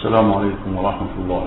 السلام عليكم ورحمة الله.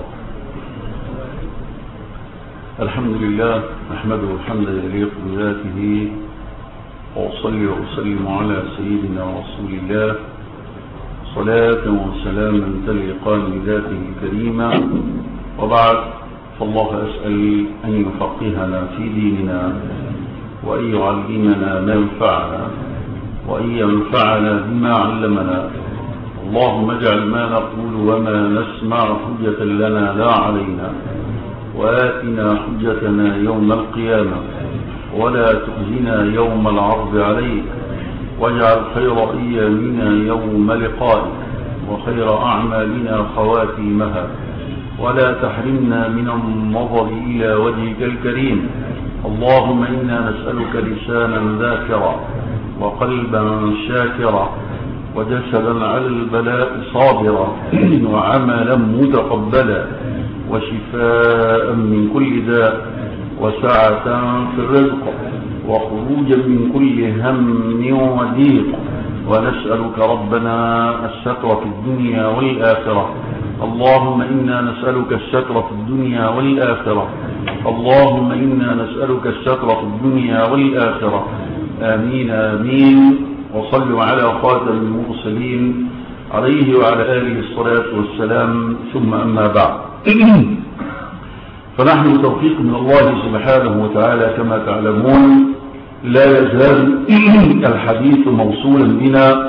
الحمد لله نحمده الحمد يليق بذاته، وأصلي وأسلم على سيدنا رسول الله صلاة وسلاما تليقان بذاته الكريمة، وبعد، فالله أسأل أن يفقهنا في ديننا، وأن يعلمنا ما ينفعنا، وأن ينفعنا بما علمنا. اللهم اجعل ما نقول وما نسمع حجة لنا لا علينا، وآتنا حجتنا يوم القيامة، ولا تخزنا يوم العرض عليك، واجعل خير أيامنا يوم لقائك، وخير أعمالنا خواتيمها، ولا تحرمنا من النظر إلى وجهك الكريم. اللهم إنا نسألك لسانا ذاكرا، وقلبا شاكرا، وجسدا على البلاء صابرا، وعملا متقبلا، وشفاء من كل داء، وسعة في الرزق، وخروجا من كل هم وضيق. ونسألك ربنا الستر في الدنيا والآخرة. اللهم إنا نسألك الستر في الدنيا والآخرة. اللهم إنا نسألك الستر في الدنيا والآخرة. آمين آمين. وصلوا على خاتم المرسلين عليه وعلى آله الصلاة والسلام، ثم أما بعد. فنحن بتوفيق من الله سبحانه وتعالى كما تعلمون لا يزال الحديث موصولا بنا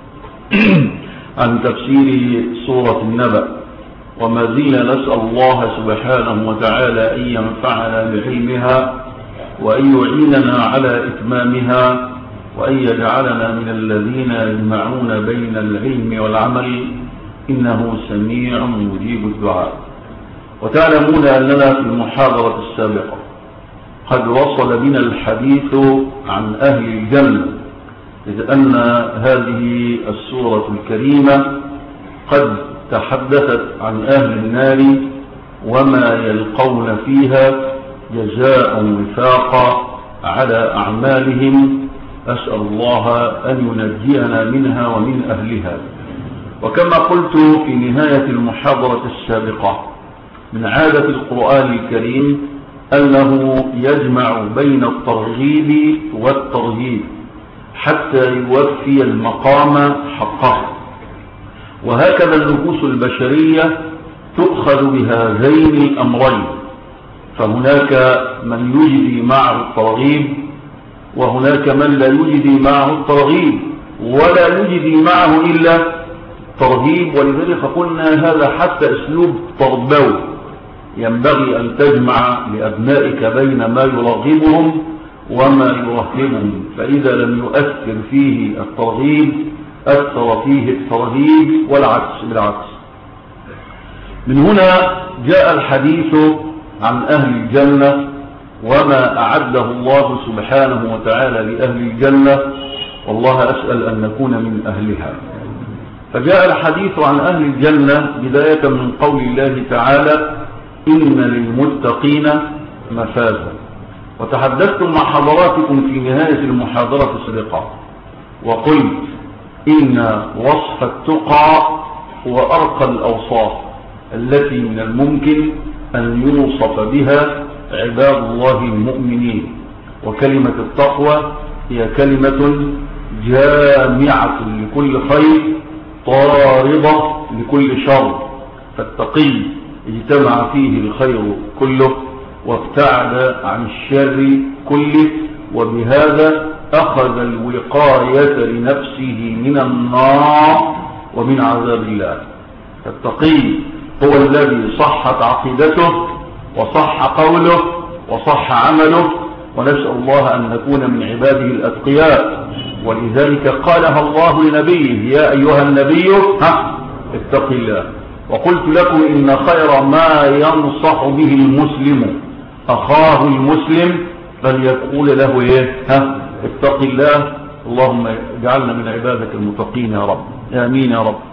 عن تفسير سورة النبأ، وما زلنا نسأل الله سبحانه وتعالى أن ينفعنا بعلمها، وأن يعيننا على إتمامها، وأن يجعلنا من الذين يجمعون بين العلم والعمل، إنه سميع مجيب الدعاء. وتعلمون أننا في المحاضرة السابقة قد وصل بنا الحديث عن أهل الجنة، إذ أن هذه السورة الكريمة قد تحدثت عن أهل النار وما يلقون فيها جزاء وفاقا على أعمالهم. أسأل الله أن ينجينا منها ومن أهلها. وكما قلت في نهاية المحاضرة السابقة، من عادة القرآن الكريم أنه يجمع بين الترغيب والترهيب حتى يوفي المقام حقه، وهكذا النفوس البشرية تؤخذ بهذين الأمرين، فهناك من يجدي معه الترغيب، وهناك من لا يجدي معه الترغيب، ولا يجدي معه إلا الترهيب. ولذلك قلنا هذا حتى أسلوب تربوي، ينبغي أن تجمع لأبنائك بين ما يرغبهم وما يرهبهم، فإذا لم يؤثر فيه الترغيب أثر فيه الترهيب، والعكس بالعكس. من هنا جاء الحديث عن أهل الجنة وما أعده الله سبحانه وتعالى لأهل الجنة، والله أسأل أن نكون من أهلها. فجاء الحديث عن أهل الجنة بداية من قول الله تعالى: إن للمتقين مفازا. وتحدثت مع حضراتكم في نهاية المحاضرة السابقة وقلت إن وصف التقى هو أرقى الأوصاف التي من الممكن أن يوصف بها عباد الله المؤمنين. وكلمة التقوى هي كلمة جامعة لكل خير، طاردة لكل شر، فالتقي اجتمع فيه الخير كله وابتعد عن الشر كله، وبهذا أخذ الوقاية لنفسه من النار ومن عذاب الله. فالتقي هو الذي صحت عقيدته وصح قوله وصح عمله، ونسأل الله أن نكون من عباده الأتقياء. ولذلك قالها الله لنبيه: يا أيها النبي اتق الله. وقلت لكم إن خير ما ينصح به المسلم أخاه المسلم فليقول له اتق الله. اللهم اجعلنا من عبادك المتقين يا رب، آمين يا رب.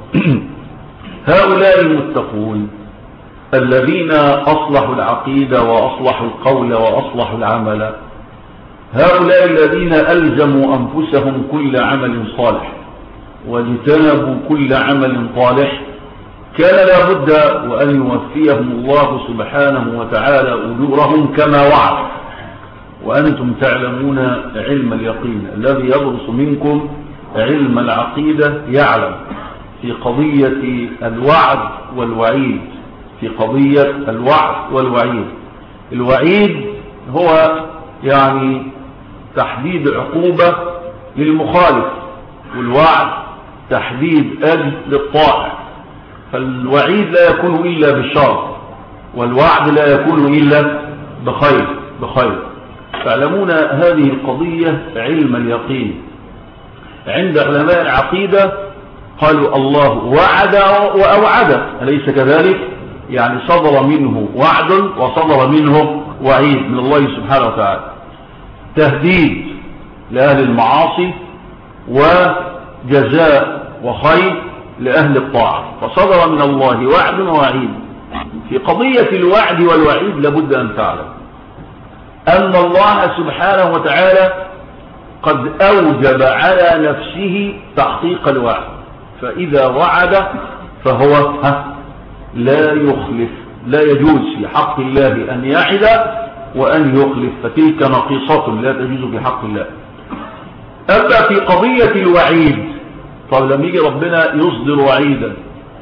هؤلاء المتقون الذين أصلحوا العقيدة وأصلحوا القول وأصلحوا العمل، هؤلاء الذين ألزموا أنفسهم كل عمل صالح واجتنبوا كل عمل طالح، كان لابد وأن يوفيهم الله سبحانه وتعالى أجورهم كما وعد. وأنتم تعلمون علم اليقين، الذي يدرس منكم علم العقيدة يعلم في قضية الوعد والوعيد، في قضية الوعد والوعيد. الوعيد هو يعني تحديد عقوبة للمخالف، والوعد تحديد أجل للطائع. فالوعيد لا يكون إلا بالشر، والوعد لا يكون إلا بخير. تعلمون هذه القضية علم اليقين. عند علماء العقيدة قالوا الله وعد وأوعد، أليس كذلك؟ يعني صدر منه وعد وصدر منه وعيد من الله سبحانه وتعالى، تهديد لأهل المعاصي وجزاء وخير لأهل الطاعة. فصدر من الله وعد ووعيد. في قضية الوعد والوعيد لابد أن تعلم أن الله سبحانه وتعالى قد أوجب على نفسه تحقيق الوعد، فإذا وعد فهو لا يخلف. لا يجوز في حق الله أن يعد وأن يخلف، فتلك نقيصة لا تجوز في حق الله. أما في قضية الوعيد، طب لما يجي ربنا يصدر وعيدا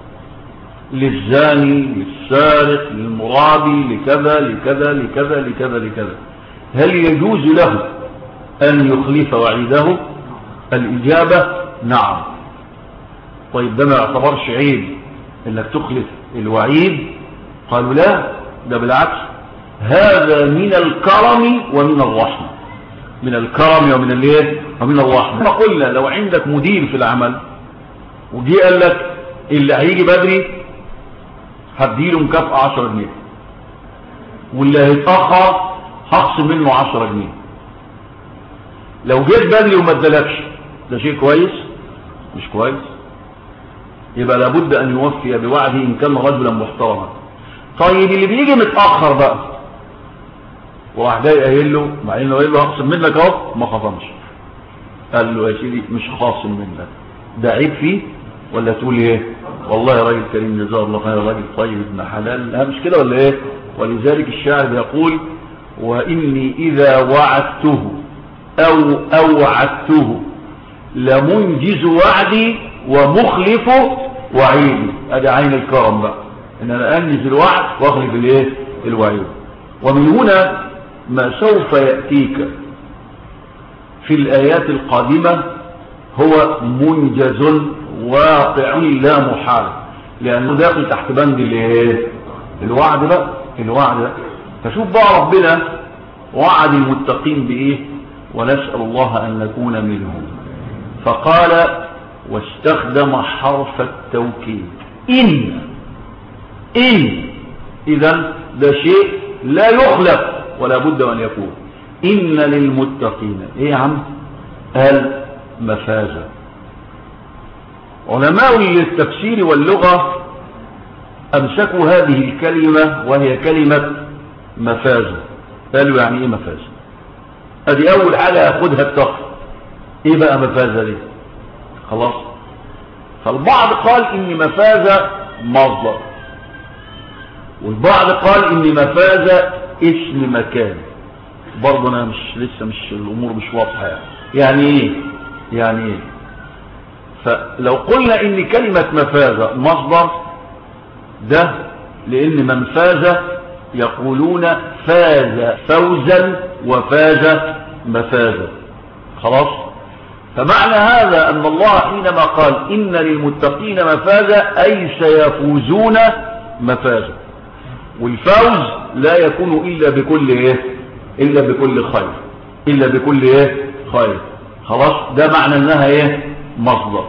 للزاني للسارق للمرابي لكذا لكذا لكذا لكذا لكذا، هل يجوز له أن يخلف وعيده؟ الإجابة نعم. طيب ده ما يعتبرش عيب انك تخلف الوعيد؟ قالوا لا، ده بالعكس، هذا من الكرم ومن الرحمة. من الكرم ومن الايه ومن الرحمة. ما قلنا لو عندك مدير في العمل وجي قال لك اللي هيجي بدري هديله مكافأة 10 جنيه، واللي هيتأخر هخصم منه 10 جنيه. لو جيت بدري وما ادالكش، ده شيء كويس؟ مش كويس. يبقى لابد ان يوفي بوعده ان كان رجلا محترما. طيب اللي بيجي متأخر بقى وراح جاي قايل له، مع انه قايل له هخصم منك اهو، ما خصمش، قال له يا سيدي مش خاصم منك، ده عيب فيه؟ ولا تقول ايه والله يا راجل كريم جزاه الله خير، راجل طيب ابن حلال، لا مش كده ولا ايه؟ ولذلك الشاعر يقول واني اذا وعدته او اوعدته لمنجز وعدي ومخلف وعيدي. ادي عين الكرم بقى، ان انا انجز الوعد واخلف الايه الوعيد. ومن هنا ما سوف يأتيك في الآيات القادمة هو منجز واقع لا محال، لأنه داخل تحت بند الوعد بقى، الوعد بقى. فشوف بقى ربنا وعد المتقين بإيه، ونسأل الله أن نكون منهم. فقال واستخدم حرف التوكيد إن إذن ده شيء لا يخلق ولا بد أن يكون. إن للمتقين إيه يا عم؟ قال مفازة. علماء التفسير واللغة أمسكوا هذه الكلمة وهي كلمة مفازة. قالوا يعني إيه مفازة؟ هذه أول حاجة أخذها التقي. إيه بقى مفازة دي؟ خلاص. فالبعض قال إن مفازة مصدر، والبعض قال إن مفازة اسم مكان. برضه أنا لسه الأمور مش واضحة يعني إيه؟ يعني إيه؟ فلو قلنا إن كلمة مفازة مصدر، ده لأن من فاز يقولون فاز فوزا وفاز مفازة. خلاص. فمعنى هذا أن الله حينما قال إن للمتقين مفازة أي سيفوزون مفازة، والفوز لا يكون إلا بكل إيه؟ إلا بكل خير، إلا بكل إيه؟ خير. خلاص. ده معنى أنها إيه؟ مصدر.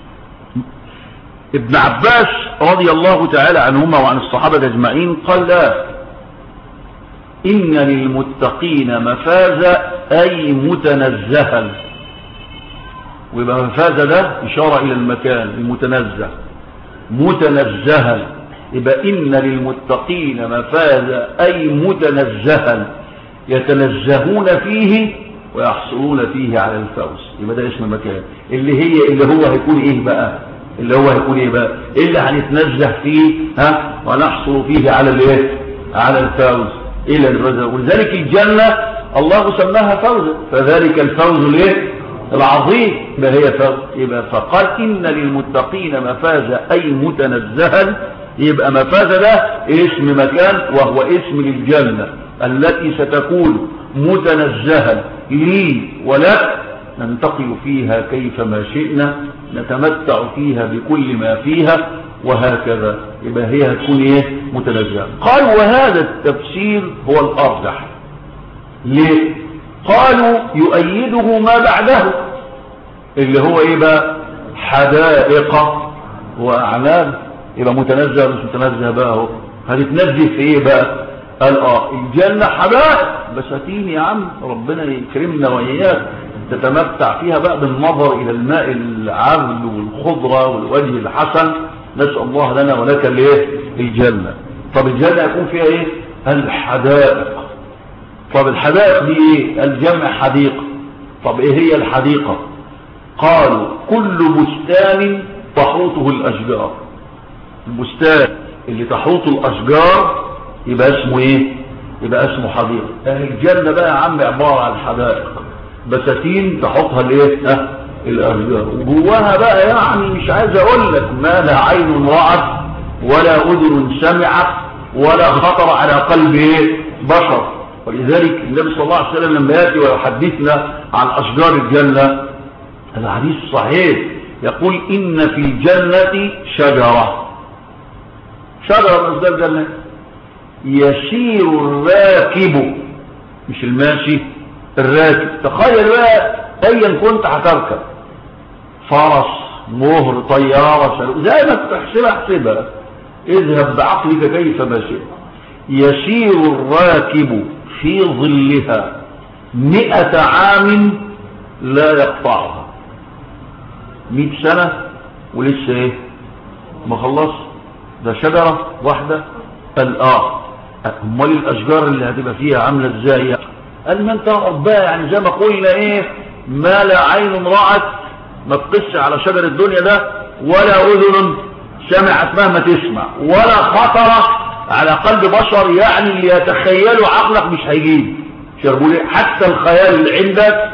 ابن عباس رضي الله تعالى عنهما وعن الصحابة أجمعين قال لا، إن للمتقين مفازة أي متنزها. ويبقى مفازة ده إشارة إلى المكان المتنزه، متنزها. يبقى إن للمتقين مفازة أي متنزها يتنزهون فيه ويحصلون فيه على الفوز. يبقى ده اسم مكان اللي هو هيكون إيه بقى؟ اللي هو هيكون ايه بقى؟ ايه اللي هنتنزه فيه ونحصل فيه على الايه؟ على الفوز. الى الفوز. ولذلك الجنة الله سماها فوزا، فذلك الفوز الايه؟ العظيم. ما هي فوز؟ يبقى فقال ان للمتقين مفازا اي متنزها. يبقى مفازا ده اسم مكان وهو اسم للجنة التي ستكون متنزها لي ولك، ننتقل فيها كيفما شئنا، نتمتع فيها بكل ما فيها، وهكذا. يبقى هي هتكون ايه؟ متنزهة. قال وهذا التفسير هو الارجح. ليه؟ قالوا يؤيده ما بعده اللي هو ايه بقى؟ حدائق واعناب. يبقى متنزه مش متنزه بقى اهو. هتتنزه في ايه بقى؟ قال الجنة حدائق بساتين يا عم، ربنا يكرمنا واياك، تتمتع فيها بقى بالنظر الى الماء العذب والخضرة والوجه الحسن. نسأل الله لنا ولك الايه؟ الجنة. طب الجنة يكون فيها ايه؟ الحدائق. طب الحدائق دي ايه؟ الجمع حديقة. طب ايه هي الحديقة؟ قالوا كل بستان تحوطه الاشجار. البستان اللي تحوطه الاشجار يبقى اسمه ايه؟ يبقى اسمه حديقة. الجنة بقى يا عم عبارة عن حدائق بساتين تحطها الايه؟ الاشجار. وجواها بقى يعني مش عايز اقول لك ما لا عين رأت ولا اذن سمعت ولا خطر على قلب ايه؟ بشر. ولذلك النبي صلى الله عليه وسلم لما ياتي ويحدثنا عن اشجار الجنة، الحديث صحيح يقول ان في الجنة شجرة من اشجار الجنة يسير الراكب، مش الماشي، الراكب. تخيل بقى ايا كنت هتركب فرس، مهر، طيارة، زي ما تحسبها احسبها، اذهب بعقلك كيف ما شئت. يسير الراكب في ظلها 100 عام لا يقطعها. 100 سنة ولسه ايه؟ ما خلص. ده شجرة واحدة. امال الاشجار اللي هتبقى فيها عاملة ازاي؟ قال ما انت ربها يعني زي ما قلنا ايه؟ ما لا عين رأت، ما تقص على شجر الدنيا ده، ولا اذن سمعت مهما تسمع، ولا خطر على قلب بشر، يعني اللي يتخيله عقلك مش هيجيب. شربولي حتى الخيال اللي عندك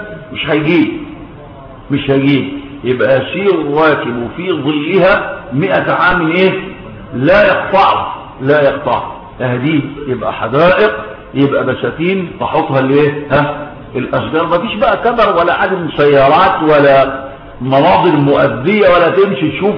مش هيجيب. يبقى يسير الراكب في ظلها 100 عام ايه؟ لا يقطع. اهديه. يبقى حدائق، يبقى بساتين تحطها الايه؟ الاشجار. مفيش بقى كبر ولا عدم سيارات ولا مناظر مؤذية، ولا تمشي تشوف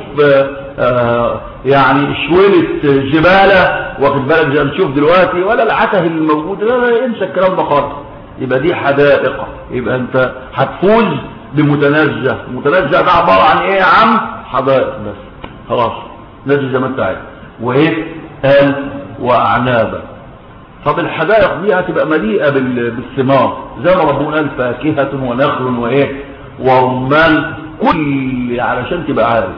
يعني شويلة زبالة واخد بالك زي ما تشوف دلوقتي، ولا العته اللي موجود. لا انسى الكلام ده خالص. يبقى دي حدائق. يبقى انت هتفوز بمتنزه. المتنزه ده عبارة عن ايه يا عم؟ حدائق بس. خلاص نزل زي ما انت عايز. وايه؟ قال واعنابا. طب الحدائق دي هتبقى مليئة بالثمار زي ما ربنا قال فاكهة ونخل وايه؟ ورمان. كل علشان تبقى عارف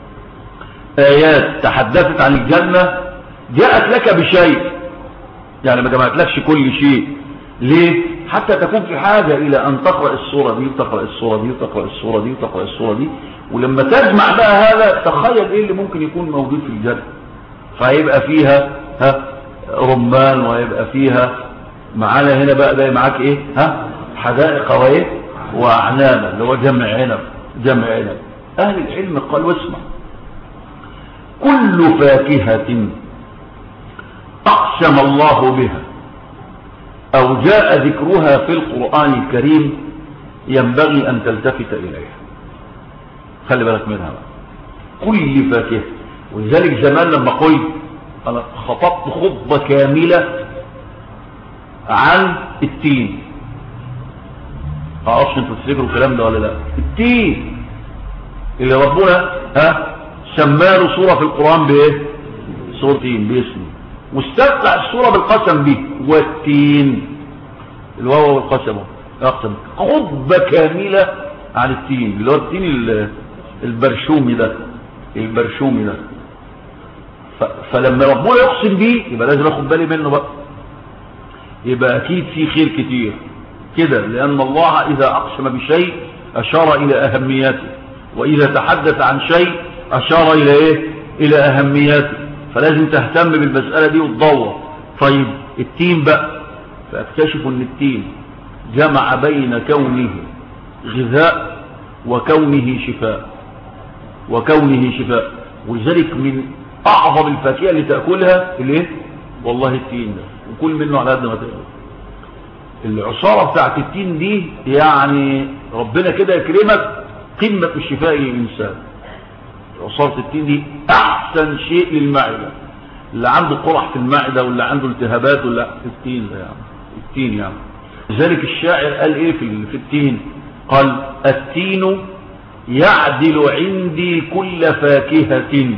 آيات تحدثت عن الجنة جاءت لك بشيء، يعني ما جمعتلكش كل شيء. ليه؟ حتى تكون في حاجة إلى أن تقرأ الصورة دي وتقرأ الصورة دي وتقرأ الصورة دي وتقرأ الصورة دي، ولما تجمع بقى هذا تخيل إيه اللي ممكن يكون موجود في الجنة. فهيبقى فيها رمان، وهيبقى فيها معانا هنا بقى ده معاك إيه؟ حدائق وإيه؟ وأعنابا، اللي هو جمع عنب. أهل العلم قال واسمع، كل فاكهة أقسم الله بها أو جاء ذكرها في القرآن الكريم ينبغي أن تلتفت إليها. خلي بالك منها بقى. كل فاكهة. ولذلك زمان لما قلت أنا خطبت خطبة كاملة عن التين. أصلا انتوا تفتكروا الكلام ده ولا لا؟ التين اللي ربنا سماه سورة في القرآن بايه؟ سورة تين باسمه، واستفتح السورة بالقسم به. والتين الواو والقسم اقسم. خطبة كاملة عن التين اللي هو التين البرشومي ده. فلما ربنا يقسم به يبقى لازم اخد بالي منه بقى. يبقى اكيد في خير كتير كده، لان الله اذا اقسم بشيء اشار الى اهميته، واذا تحدث عن شيء أشار إلى إيه؟ إلى أهميته، فلازم تهتم بالمسألة دي وتدور. طيب التين بقى، فاكتشف أن التين جمع بين كونه غذاء وكونه شفاء، ولذلك من أعظم الفاكهة اللي تأكلها الايه؟ والله التين ده، وكل منه على قد ما تقدر. العصارة بتاعت التين دي يعني ربنا كده يكرمك قمة الشفاء للإنسان. عصارة التين دي أحسن شيء للمعدة، اللي عنده قرح في المعدة واللي عنده التهابات ولا التين ده يعني، التين يعني. لذلك الشاعر قال ايه في التين؟ قال التين يعدل عندي كل فاكهة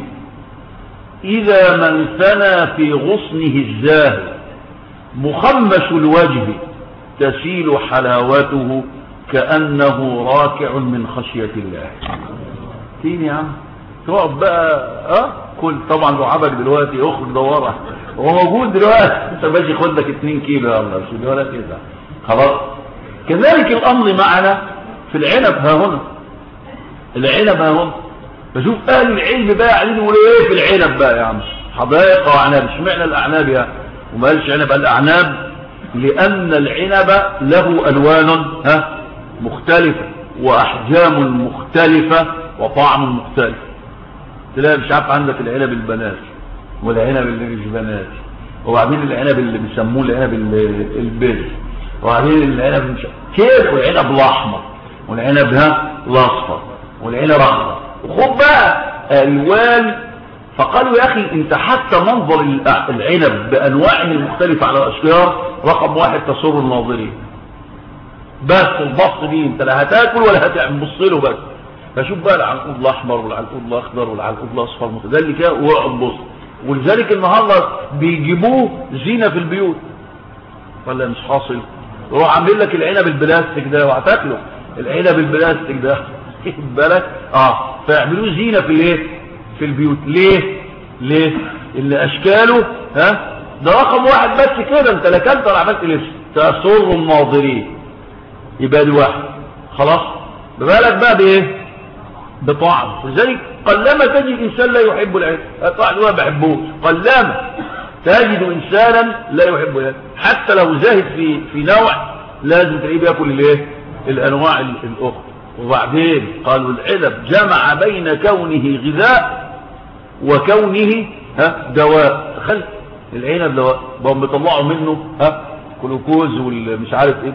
إذا من ثنى في غصنه الزاهر، مخمش الوجه تسيل حلاوته كأنه راكع من خشية الله. تين يا عم، تقعد بقى كل طبعا لعبك دلوقتي اخرج دوره، هو موجود دلوقتي، انت باجي خد لك 2 كيلو يا الله مش ولا كده خلاص. كذلك الامر معنا في العنب ها هنا، العنب ها هنا. بشوف اهل العلم بقى قاعدين يقولوا ايه في العنب بقى يا عم؟ حدائق واعناب. اشمعنى الاعناب يعني؟ وما قالش عنب، قال اعناب لان العنب له الوان مختلفه واحجام مختلفه وطعم مختلف. تلاقي مش عارف عندك العنب البنات والعنب اللي مش بنات، وبعدين العنب اللي بيسموه العنب البيض، وبعدين العنب مش كيف، والعنب الاحمر والعنب الاصفر والعنب الاخضر، وخد بقى الوان. فقالوا يا اخي انت حتى منظر العنب بانواعه المختلفه على الاشجار رقم 1 تسر الناظرين. بس البص دي انت لا هتاكل ولا هتبص له بس. فشوف بقى العنقود الاحمر والعنقود الاخضر والعنقود الاصفر متدلي كده واقعد بص. ولذلك النهارده بيجيبوه زينه في البيوت ولا مش حاصل؟ يروح عامل لك العنب البلاستيك ده وهتاكله العنب البلاستيك ده خد بالك فيعملوه زينه في الايه؟ في البيوت. ليه؟ اللي اشكاله ده رقم 1 بس كده، انت لا كنت ولا عملت لسه تسر الناظرين. يبقى دي 1 خلاص. ببالك بقى بايه؟ بطعم. لذلك قلما تجد انسان لا يحب العنب، طبعا ما بحبوش، قلما تجد انسانا لا يحب العنب، حتى لو زاهد في نوع لازم تلاقيه بياكل الايه؟ الانواع الاخرى. وبعدين قالوا العنب جمع بين كونه غذاء وكونه دواء. تخيل العنب دواء، بقوا بيطلعوا منه جلوكوز والمش عارف ايه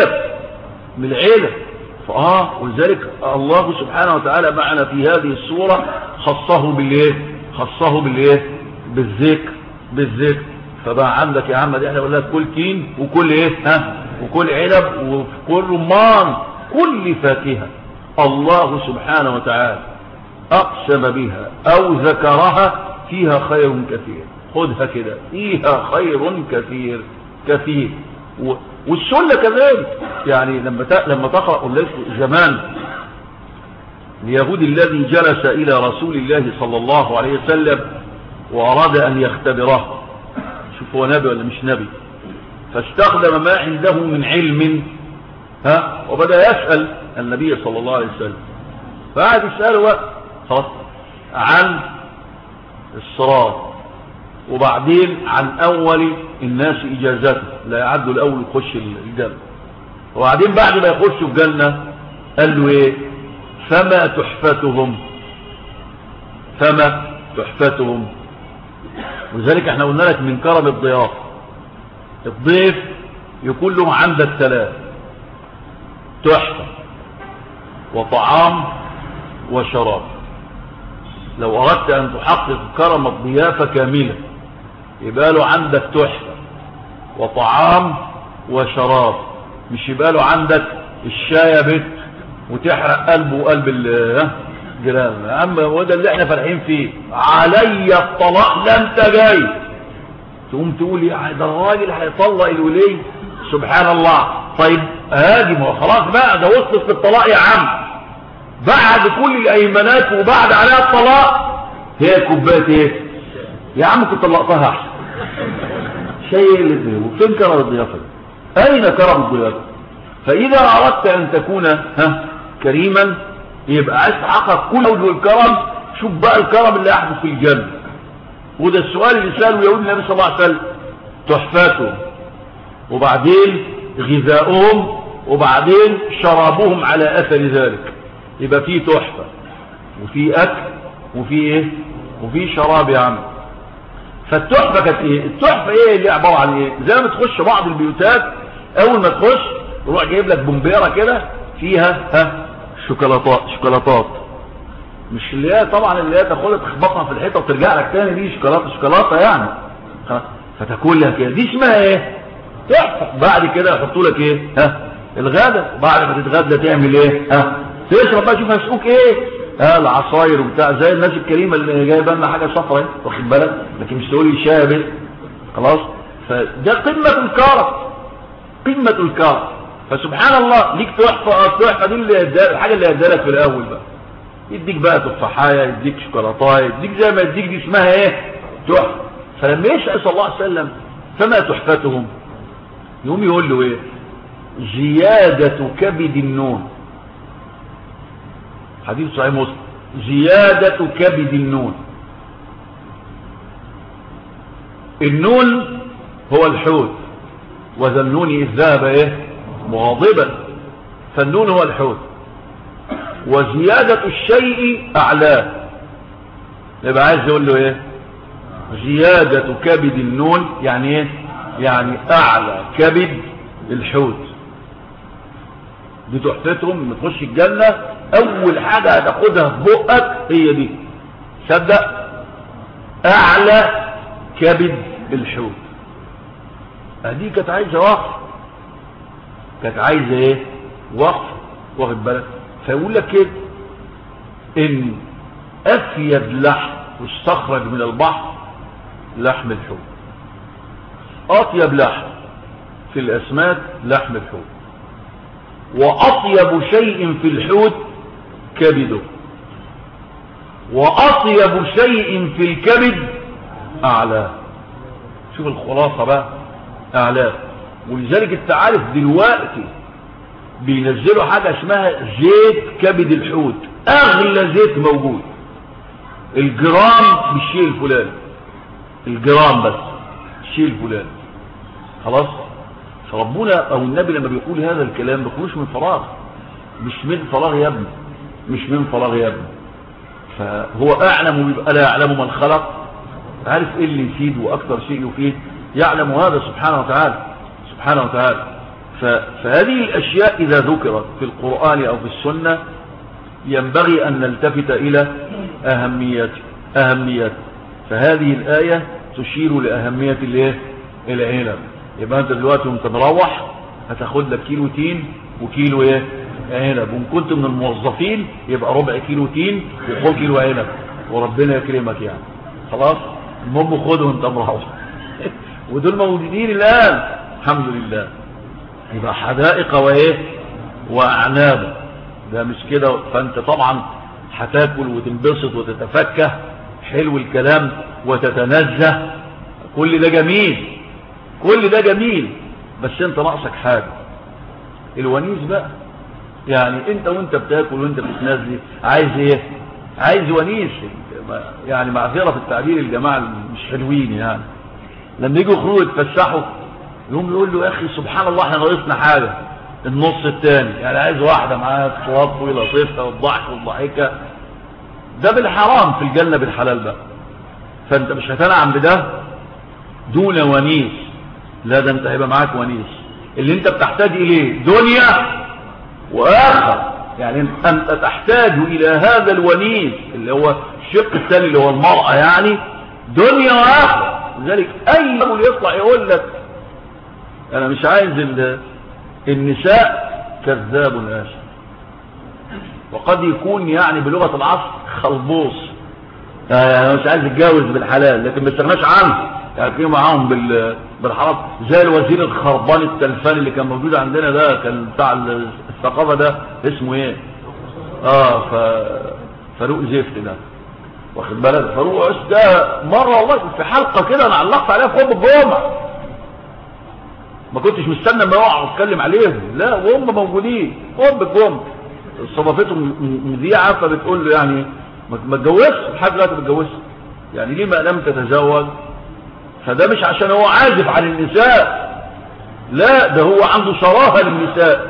من العنب. ولذلك الله سبحانه وتعالى معنا في هذه السورة خصه بالايه؟ بالذكر. فبقى عندك يا عم دي احنا قلنا كل تين وكل ايه وكل عنب وكل رمان، كل فاكهة الله سبحانه وتعالى اقسم بها او ذكرها فيها خير كثير. خدها كده، فيها خير كثير. والسنة كذلك يعني لما تقرأ زمان اليهودي الذي جلس إلى رسول الله صلى الله عليه وسلم وأراد أن يختبره، شوف هو نبي ولا مش نبي، فاستخدم ما عنده من علم وبدأ يسأل النبي صلى الله عليه وسلم. فقعد يسأله عن الصراط، وبعدين عن أول الناس إجازته، لا يعد الأول يخش الجنة، وبعدين بعد ما يخشوا الجنة قال له إيه؟ فما تحفتهم. ولذلك احنا قلنا لك من كرم الضيافة، الضيف يكون له عندك 3: تحفة وطعام وشراب. لو أردت أن تحقق كرم الضيافة كاملة يبقى له عندك تحفة وطعام وشراب، مش يبقى له عندك الشاي بيت وتحرق قلبه وقلب الجيران. يا عم هو ده اللي احنا فرحين فيه، علي الطلاق لا انت جاي تقوم تقول يا ده الراجل هيطلق الولي، سبحان الله. طيب هاجم خلاص بقى، ده وصلت في الطلاق يا عم، بعد كل الايمانات وبعد عليها الطلاق هي كوبايه ايه يا عم؟ كنت طلقتها احسن. شيء اللي وفين كرم الضيافه؟ اين كرم الضيافه؟ فاذا اردت ان تكون كريما يبقى عايز تحقق كل وجه الكرم، شوف بقى الكرم اللي يحدث في الجنة. وده السؤال اللي سأله يقول النبي صلى الله عليه وسلم. تحفاتهم، وبعدين غذاؤهم، وبعدين شرابهم على أثر ذلك. يبقى فيه تحفة وفيه أكل وفيه إيه؟ وفيه شراب يا عم. فالتحفة كانت إيه؟ التحفة إيه اللي عبارة عن إيه؟ زي ما تخش بعض البيوتات أول ما تخش يروح جايب لك بومبيرة كده فيها شوكولاتات، مش اللي هي طبعا اللي هي تاخدها تخبطها في الحيطة وترجع لك تاني، دي شوكولاتة يعني فتاكلها كده، دي اسمها ايه؟ تحفة. بعد كده يحطوا لك ايه؟ الغدا. بعد ما تتغدى تعمل ايه؟ تشرب بقى، شوف هيسقوك ايه؟ العصاير وبتاع، زي الناس الكريمه اللي جايبه لنا حاجه صفرا، واخد بالك، لكن مش تقول لي شاي بس خلاص. فده قمه الكرم، قمه الكرم. فسبحان الله ليك تحفه. التحفه دي اللي الحاجه اللي هيديها لك في الاول بقى، يديك بقى تفاحايه، يديك شوكولاتايه، يديك زي ما يديك، دي اسمها ايه؟ تحفه. فلما يسال صلى الله عليه وسلم فما تحفتهم، يقوم يقول له ايه؟ زياده كبد النون. حديث صحيح مسلم، زياده كبد النون. النون هو الحوت، وذا النون اذ ذهب ايه؟ مغاضبا. فالنون هو الحوت، وزيادة الشيء أعلاه. يبقى عايز يقول له ايه؟ زيادة كبد النون يعني ايه؟ يعني أعلى كبد الحوت. دي تحفتهم لما تخش الجنة، أول حاجة هتاخدها في بقك هي دي. صدق؟ أعلى كبد الحوت. دي كانت عايزة وقف، كانت عايزة ايه؟ وقف، واخد بالك. فيقول لك كده ان افيد لحم يستخرج من البحر لحم الحوت. اطيب لحم في الاسماك لحم الحوت، واطيب شيء في الحوت كبده، واطيب شيء في الكبد اعلاه. شوف الخلاصة بقى، اعلاه. ولذلك انت عارف دلوقتي بينزلوا حاجة اسمها زيت كبد الحوت، اغلى زيت موجود. الجرام بالشيء الفلاني، الجرام بس الشيء الفلاني، خلاص. فربنا او النبي لما بيقول هذا الكلام بيقولوش من فراغ، مش من فراغ يا ابني، مش من فراغ يا ابني. فهو اعلم ويبقى لا يعلم من خلق، عارف ايه اللي يفيد واكثر شيء يفيد، يعلم هذا سبحانه وتعالى، سبحانه وتعالى. فهذه الأشياء إذا ذكرت في القرآن أو في السنة ينبغي أن نلتفت إلى أهميته. فهذه الآية تشير لأهمية العنب. يبقى أنت دلوقتي وانت مروح هتاخد لك كيلو تين وكيلو عنب، وإن كنت من الموظفين يبقى ربع كيلو تين وخد كيلو عنب، وربنا يكرمك يعني. خلاص، المهم خده وانت مروح. ودول موجودين الآن الحمد لله. يبقى حدائق واعناب، ده مش كده. فانت طبعا هتاكل وتنبسط وتتفكه، حلو الكلام، وتتنزه، كل ده جميل، كل ده جميل. بس انت ناقصك حاجه، الونيس بقى. يعني انت وانت بتاكل وانت بتتنزه عايز ايه؟ عايز ونيس. يعني معذره في التعبير، الجماعه مش حلوين يعني لما يجوا يخرجوا يتفسحوا يقوم يقول له يا اخي سبحان الله احنا ناقصنا حاجه، النص الثاني، يعني عايز واحده معاها توطي لطيفه والضحك والضحكه. ده بالحرام، في الجنه بالحلال بقى. فانت مش هتنعم بده دون ونيس، لا ده انت هيبقى معاك ونيس. اللي انت بتحتاج اليه دنيا واخر، يعني انت تحتاج الى هذا الونيس اللي هو الشق الثاني اللي هو المرأة، يعني دنيا واخر. لذلك اي رجل يطلع يقول لك انا مش عايز النساء، كذاب آسف. وقد يكون يعني بلغة العصر خلبوص، يعني مش عايز يتجاوز بالحلال لكن ما استغناش عنه، يعني في معاهم بالحرام. زي الوزير الخربان التلفان اللي كان موجود عندنا ده، كان بتاع الثقافة ده، اسمه ايه؟ فاروق زفت ده، واخد بالك. فاروق عس ده مرة والله في حلقة كده انا علقت عليها في خطبة الجمعة، ما كنتش مستنى ما اقعد اتكلم عليهم، لا وهم موجودين هم بجم. استضافتهم مذيعه، فبتقول له يعني ما اتجوزش لحد دلوقتي، ما اتجوزش. يعني ليه ما لم تتزوج؟ فده مش عشان هو عازف عن النساء، لا، ده هو عنده صراحة للنساء.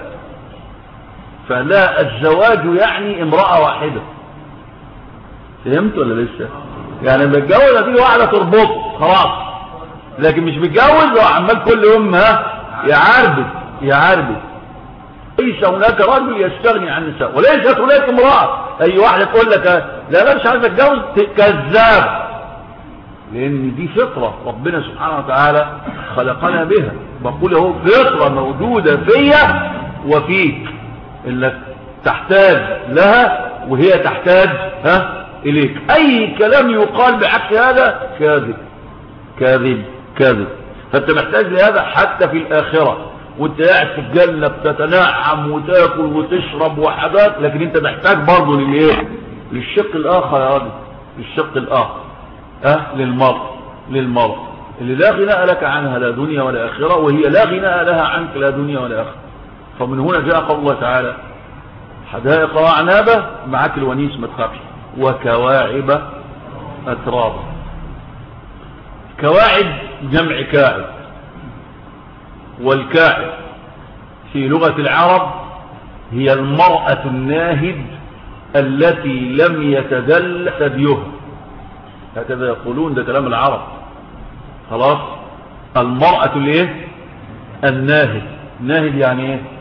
فلا، الزواج يعني امرأة واحدة. فهمت ولا لسه؟ يعني متجوز هتيجي واحدة تربطه خلاص، لكن مش متجوز وعمال كل يوم يعربد. ليس هناك رجل يستغني عن النساء، وليست هناك امرأة. اي واحدة تقول لك لا مش عايز اتجوز، كذاب. لان دي فطرة ربنا سبحانه وتعالى خلقنا بها. بقول اهو فطرة موجودة فيا وفيك، انك تحتاج لها وهي تحتاج اليك. اي كلام يقال بعكس هذا كاذب كاذب كاذب. فانت محتاج لهذا حتى في الاخرة، وانت قاعد في الجنة بتتنعم وتاكل وتشرب وحاجات، لكن انت محتاج برضه للشق الاخر يا راجل، للشق الاخر للمرء اللي لا غناء لك عنها لا دنيا ولا اخرة، وهي لا غناء لها عنك لا دنيا ولا اخرة. فمن هنا جاء قول الله تعالى حدائق وأعنابة، معاك الونيس ما تخافش، وكواعب أترابا. كواعب جمع كاعب، والكاعب في لغة العرب هي المرأة الناهد التي لم يتدل ثديها، هكذا يقولون، ده كلام العرب. خلاص، المرأة الايه الناهد. ناهد يعني ايه؟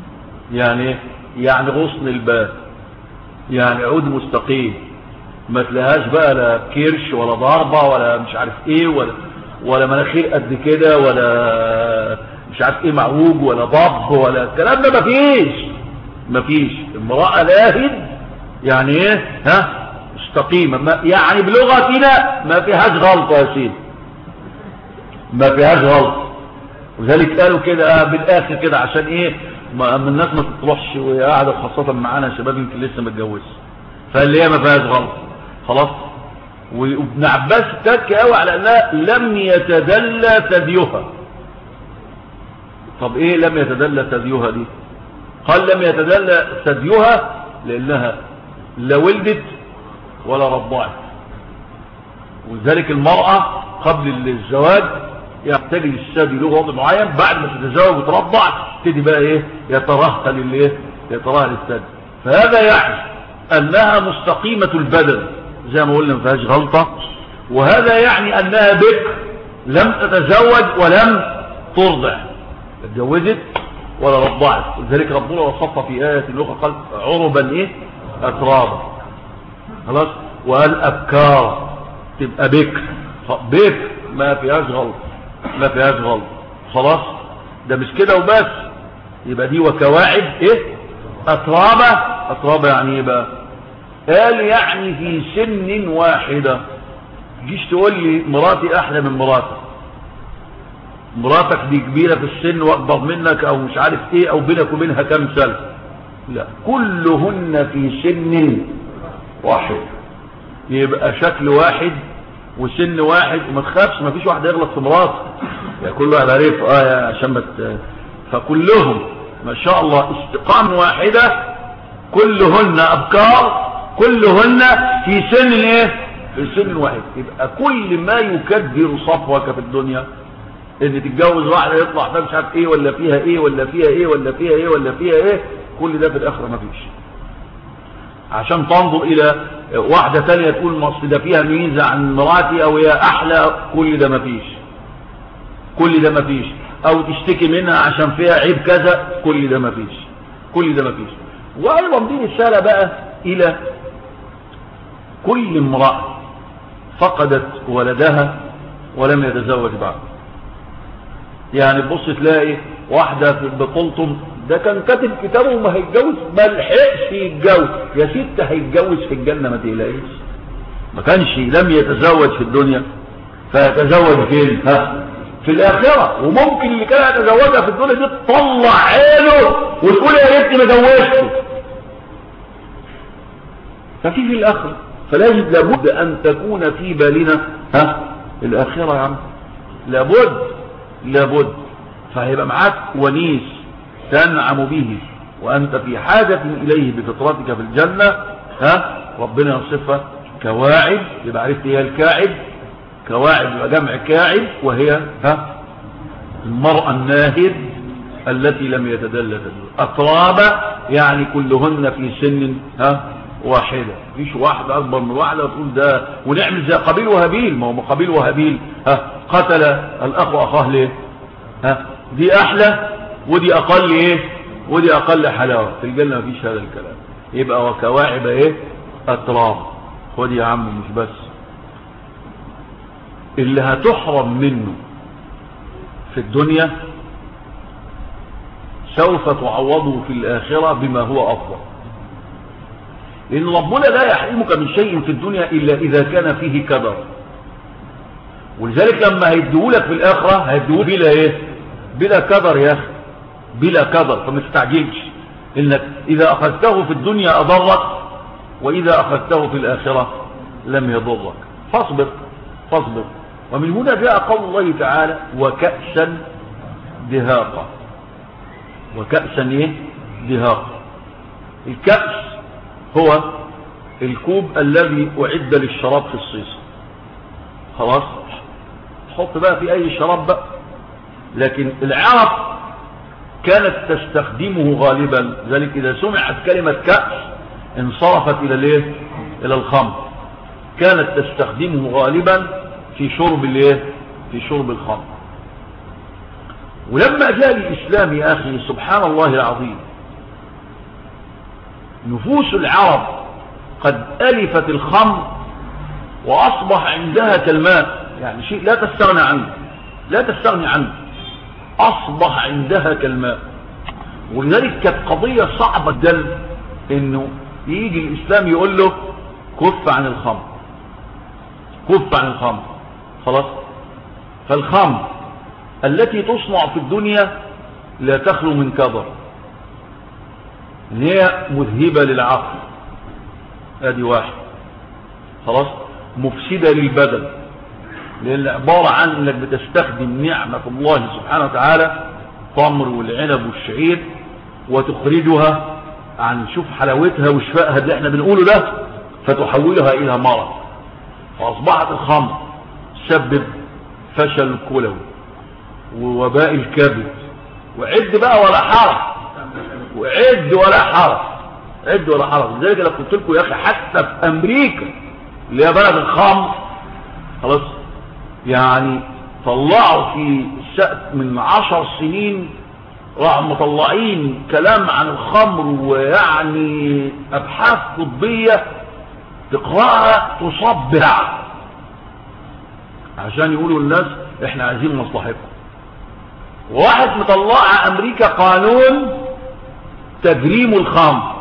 يعني غصن الباب، يعني عود مستقيم، ما تلاقيهاش بقى لا كيرش ولا ضربة ولا مش عارف ايه ولا مناخير قد كده ولا مش عارف ايه معوج ولا ضب ولا الكلام ده، مفيش. امرأة لاهد يعني ايه؟ مستقيمة، يعني بلغتنا ما فيهاش غلطة يا سيدي، ما فيهاش غلطة. وذلك قالوا كده بالاخر كده عشان ايه؟ ما الناس ما تطرحش وهي قاعده، خاصه معانا شباب يمكن لسه ما اتجوزش، فاللي هي ما فيهاش غلط خلاص. وابن عباس اتك قوي على انها لم يتدلى ثديها. طب ايه لم يتدلى ثديها دي؟ قال لم يتدلى ثديها لانها لا ولدت ولا رضعت. ولذلك المراه قبل الزواج يحتاج للثدي له وضع معين، بعد ما تتزوج وترضع تبتدي بقى ايه؟ يترهل للثدي. فهذا يعني انها مستقيمة البدن زي ما قلنا ما فيهاش غلطة، وهذا يعني انها بكر لم تتزوج ولم ترضع، اتجوزت ولا رضعت. لذلك ربنا وصفها في آية اخرى قال عربا اترابا. خلاص، وقال ابكار، تبقى بكر ما فيهاش غلط. خلاص، ده مش كده وبس، يبقى دي وكواعب اترابا يعني ايه بقى؟ قال يعني في سن واحدة. جيش تقول لي مراتي احلى من مراتك دي كبيرة في السن واكبر منك او مش عارف ايه، او بينك وبينها كام سنة، لا، كلهن في سن واحد، يبقى شكل واحد وسن واحد. وما تخافش، ما فيش واحد يغلط في مراته، يعني كل واحد عارف عشان فكلهم ما شاء الله استقامة واحدة، كلهن أبكار، كلهن في سن في سن واحد. يبقى كل ما يكدر صفوك في الدنيا ان تتجوز واحدة يطلع ده مش عارف ايه ولا فيها ايه ولا فيها ايه ولا فيها ايه ولا فيها ايه، كل ده في الاخرة ما فيش. عشان تنظر الى واحدة تانية تقول مصر ده فيها ميزة عن مراتي او هي احلى، كل ده ما فيش. او تشتكي منها عشان فيها عيب كذا، كل ده ما فيش. وايضا دي رسالة بقى الى كل امرأة فقدت ولدها ولم يتزوج بعد. يعني بص تلاقي واحدة في بطولتم ده كان كاتب كتابه وما هيتجوز، ما لحقش يتجوز، يا ست هيتجوز في الجنة ما تقلقيش. ما كانش لم يتزوج في الدنيا فيتزوج فين؟ في الآخرة. وممكن اللي كان يتزوجها في الدنيا دي تطلع عينه وتقول يا ريتني ما جوزته. ففي الآخرة، فلازم لابد أن تكون في بالنا الآخرة يا عم، لابد. فهيبقى معاك ونيس تنعم به وأنت في حاجة إليه بفطرتك في الجنة، ربنا يصفها كواعب، يبقى عرفت هي الكاعب. كواعب يبقى جمع كاعب، وهي المرأة الناهد التي لم يتدلت. أترابة يعني كلهن في سن واحدة، مفيش واحدة أكبر من واحدة وتقول ده. ونعمل زي قابيل وهابيل، ما هو قابيل وهابيل قتل الأخ أخاه ليه؟ دي أحلى ودي أقل إيه؟ ودي أقل حلاوة. في الجنة مفيش هذا الكلام. يبقى وكواعب إيه؟ أتراب. خد يا عم، مش بس اللي هتحرم منه في الدنيا سوف تعوضه في الآخرة بما هو أفضل، لأن ربنا لا يحرمك من شيء في الدنيا إلا إذا كان فيه كدر. ولذلك لما هيديهولك في الآخرة هيديهولك بلا إيه؟ بلا كدر يا أخي، بلا كدر. فما تستعجلش، إنك إذا أخذته في الدنيا أضرك، وإذا أخذته في الآخرة لم يضرك. فاصبر فاصبر. ومن هنا جاء قول الله تعالى وكأسا دهاقا. وكأسا ايه؟ دهاقا. الكأس هو الكوب الذي أعد للشراب في الصيص. خلاص، تحط بقى في أي شراب بقى. لكن العرب كانت تستخدمه غالبا، ذلك إذا سمعت كلمة كأس انصرفت إلى الايه؟ إلى الخمر. كانت تستخدمه غالبا في شرب الايه؟ في شرب الخمر. ولما جاء الإسلام يا أخي سبحان الله العظيم، نفوس العرب قد ألفت الخمر وأصبح عندها كالماء، يعني شيء لا تستغنى عنه، لا تستغني عنه، أصبح عندها كالماء. ولذلك كانت قضية صعبة جدا إنه يجي الإسلام يقول له كف عن الخمر، كف عن الخمر. خلاص. فالخمر التي تصنع في الدنيا لا تخلو من كدر، هي مذهبة للعقل، ادي واحد. خلاص. مفسدة للبدن، لان عبارة عن انك بتستخدم نعمة الله سبحانه وتعالى، التمر والعنب والشعير، وتخرجها عن شوف حلاوتها وشفائها اللي احنا بنقوله ده، فتحولها الى مرض. فاصبحت الخمر تسبب فشل الكلوي ووباء الكبد، وعد بقى ولا حرج، وعد ولا حرج، عد ولا حرج. لذلك انا قلت لكم يا اخي حتى في امريكا اللي هي بلد الخمر، خلاص، يعني طلعوا في من 10 سنين راحوا مطلعين كلام عن الخمر، ويعني ابحاث طبيه تقراها تصبع عشان يقولوا الناس احنا عايزين مصلحتكم. واحد مطلع امريكا قانون تجريم الخمر،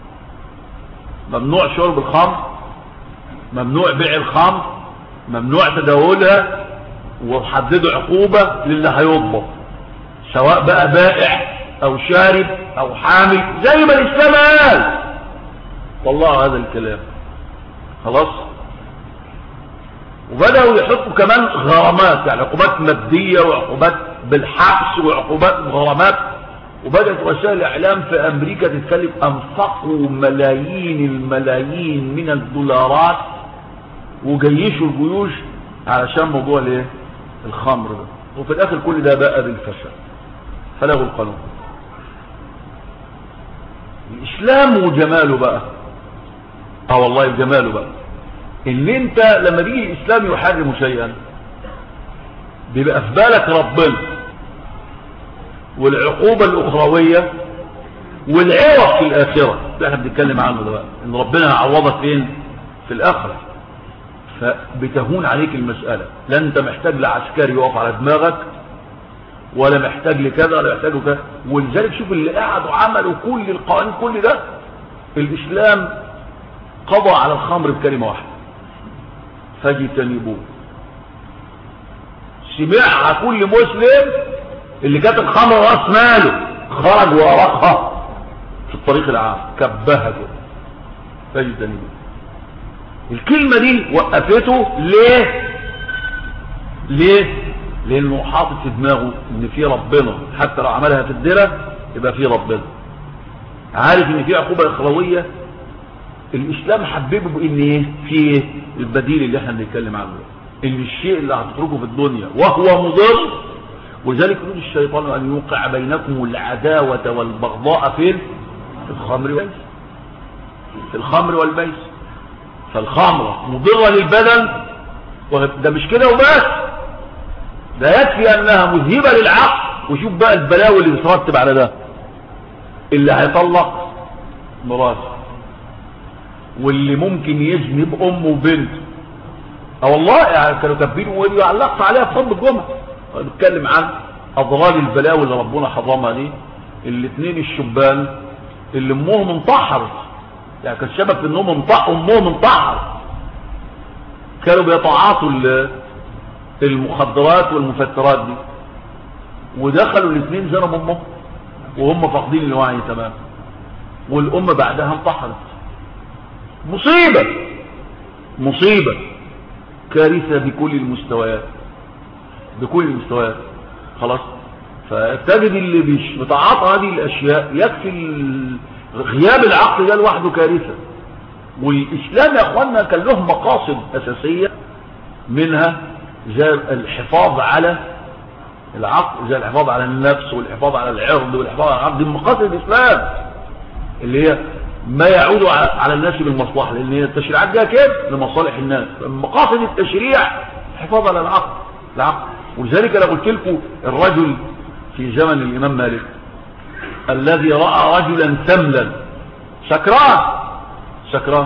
ممنوع شرب الخمر، ممنوع بيع الخمر، ممنوع تداولها، وحددوا عقوبة للي هيضبط، سواء بقى بائع او شارب او حامل، زي ما الاسلام قال. طلعوا هذا الكلام. خلاص. وبدأوا يحطوا كمان غرامات، يعني عقوبات مادية وعقوبات بالحبس وعقوبات غرامات. وبدأت وسائل الإعلام في أمريكا تتكلم أنفقوا ملايين الملايين من الدولارات وجيشوا الجيوش علشان موضوع الايه؟ الخمر ده. وفي الآخر كل ده بقى بالفشل، فلغوا القانون. الإسلام وجماله بقى، والله جماله بقى، ان انت لما بيجي الاسلام يحرم شيئا بيبقى في بالك ربنا والعقوبة الاخروية والعوض في الاخرة اللي احنا بنتكلم عنه ده بقى، ان ربنا يعوضك فين؟ في الاخرة. فبتهون عليك المسألة، لا انت محتاج لعسكري يقف على دماغك، ولا محتاج لكذا ولا محتاج لكذا. ولذلك شوف اللي قعدوا عملوا كل القوانين كل ده، الاسلام قضى على الخمر بكلمة واحدة: فاجتنبوه. سمعها كل مسلم، اللي كانت الخمر راس ماله خرج وراقها في الطريق العام، كبها كده: فاجتنبوه. الكلمة دي وقفته. ليه؟ لانه حاطط في دماغه ان في ربنا، حتى لو عملها في الدرة يبقى في ربنا. عارف ان في عقوبة اخروية الاسلام حببه بان ايه في ايه البديل اللي احنا بنتكلم عنه، ان الشيء اللي هتتركه في الدنيا وهو مضر. ولذلك يريد الشيطان ان يوقع بينكم العداوه والبغضاء في الخمر والميسر. في الخمر والميسر. فالخمره مضره للبدن، ده مش كده وبس، ده يكفي انها مذهبه للعقل. وشوف بقى البلاوي اللي بترتب على ده، اللي هيطلق مراته، واللي ممكن يزني بامه وبنته. والله يعني كانوا كاتبين وعلقت عليها في خطبه الجمعه، بنتكلم عن اضرار البلاوي اللي ربنا حرمها دي. الاثنين الشبان اللي امهم انتحرت، يعني كان السبب في انهم امهم انتحرت، كانوا بيتعاطوا المخدرات والمفترات دي، ودخلوا الاثنين زنوا بامهم وهم فاقدين الوعي تماما، والام بعدها انتحرت. مصيبه مصيبه كارثه بكل المستويات، بكل المستويات. خلاص، فتجد اللي بيتعاطى هذه الاشياء يكفي غياب العقل ده لوحده كارثه. والاسلام يا اخوانا كان له مقاصد اساسيه، منها زي الحفاظ على العقل، زي الحفاظ على النفس والحفاظ على العرض والحفاظ على العقل. دي مقاصد الاسلام اللي هي ما يعود على الناس بالمصلحه، لان هي التشريعات جايه كده لمصالح الناس. مقاصد التشريع الحفاظ على العقل. ولذلك انا قلت لكم الرجل في زمن الامام مالك الذي راى رجلا سملا سكران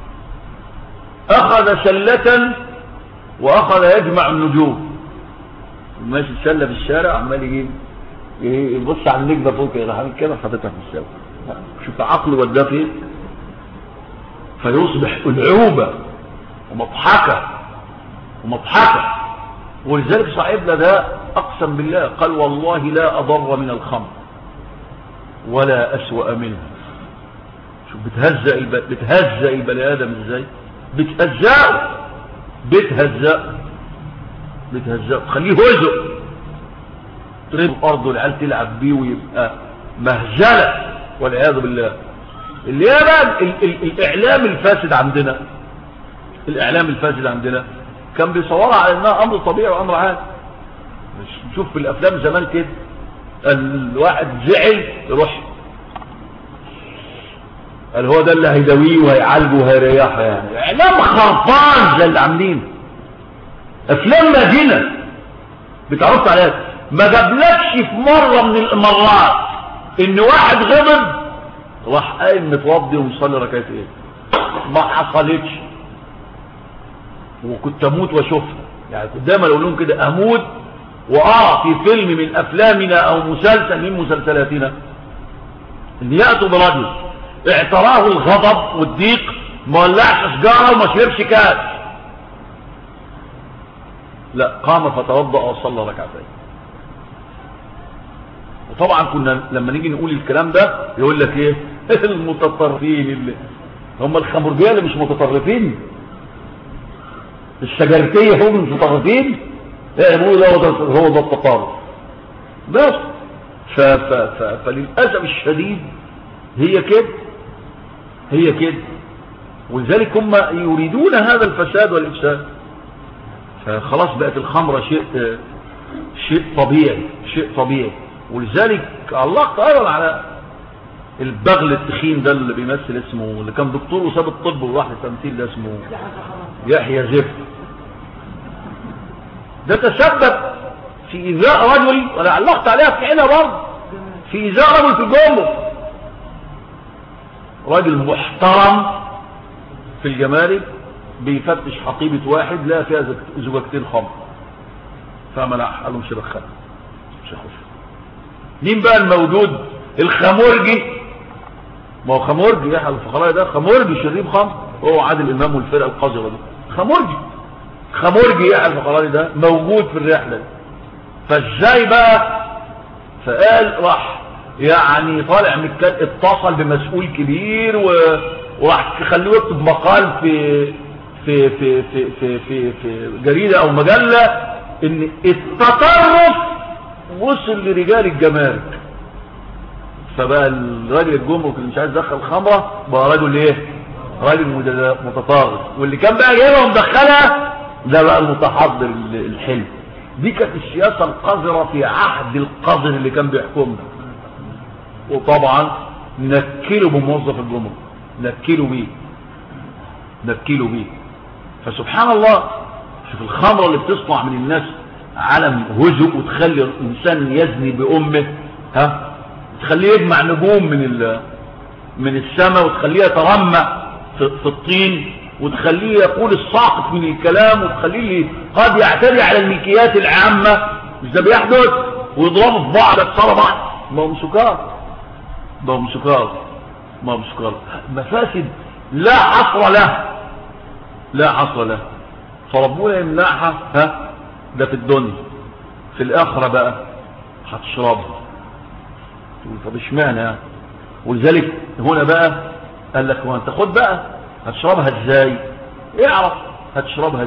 اخذ سله واخذ يجمع النجوم، ماشي السله في الشارع عمال يجيب يبص على النجمه فوق كده، عامل كده حاططها في السله. شوف عقله وداه فين، فيصبح ألعوبة ومضحكة. ولذلك صاحبنا ده اقسم بالله قال والله لا اضر من الخمر ولا اسوأ منها. شوف بتهزأ البني ادم ازاي، بتهزأ تخليه هزء، تريد الارض والعيال تلعب بيه ويبقى مهزله والعياذ بالله. اللي هي بقى الاعلام الفاسد عندنا كان بيصورها على انها امر طبيعي وامر عادي. نشوف في الافلام زمان كده الواحد زعل يروح قال هو ده اللي هيداويه وهيعالجه وهيريحه. يعني اعلام خرفان زي اللي عاملين افلام مدينه بتعرض عليها. ما جابلكش في مره من المرات ان واحد غضب راح قايم متوضي ومصلي ركعتين، ما حصلتش. وكنت اموت واشوفها، يعني كنت دايما اقول لهم كده اموت في فيلم من افلامنا او مسلسل من مسلسلاتنا ان ياتوا برجل اعتراه الغضب والضيق، ما ولعش سجاره وما شربش كاس، لا قام فتوضأ وصلى ركعتين. وطبعا كنا لما نيجي نقول الكلام ده يقول لك ايه المتطرفين اللي هم الخمرجيه اللي مش متطرفين، السجارتيه هم متطرفين، يقولوا هو ده التطرف بس. فللاسف الشديد هي كده. ولذلك هم يريدون هذا الفساد والافساد. فخلاص بقت الخمره شيء طبيعي. ولذلك علقت ايضا على البغل التخين ده اللي بيمثل اسمه، اللي كان دكتور وساب الطب وراح للتمثيل، ده اسمه يحيى زفت. ده تسبب في ايذاء رجل، وانا علقت عليها في حينها برضه، في ايذاء رجل في الجمرك، راجل محترم في الجمارك بيفتش حقيبه واحد لا فيها زجاجتين خمر، فمنعها قال له مش هدخلها، مش هخش. مين بقى الموجود؟ الخمرجي. ما هو خمرجي يحيى الفقراء ده خمرجي شريب خمر، هو عادل الامام والفرقه القذره دي خمرجي يحيى الفقراء ده موجود في الرحله دي. فازاي بقى؟ فقال راح يعني طالع اتصل بمسؤول كبير وراح خلوه يكتب مقال في جريده او مجله ان التطرف وصل لرجال الجمارك. فبقى الراجل الجمرك اللي مش عايز يدخل خمره بقى رجل ايه؟ راجل متطرف، واللي كان بقى جايبها ومدخلها ده بقى المتحضر الحلم. دي كانت السياسة القذرة في عهد القذر اللي كان بيحكمنا. وطبعا نكلوا بموظف الجمهور، نكلوا بيه. فسبحان الله، شوف الخمرة اللي بتصنع من الناس عالم هزء، وتخلي الإنسان يزني بأمه، تخليه يجمع نجوم من السماء، وتخليه يترمى في الطين، وتخليه يقول الساقط من الكلام، وتخليه قد يعتدي على الملكيات العامة. مش ده بيحدث؟ ويضربوا في بعض، يكسروا بعض. ما هم سكار. مفاسد لا حصر له. فربنا يمنعها. ده في الدنيا. في الآخرة بقى هتشربها. طب اشمعنى؟ ولذلك هنا بقى قال لك وانت خد بقى هتشربها ازاي؟ اعرف هتشربها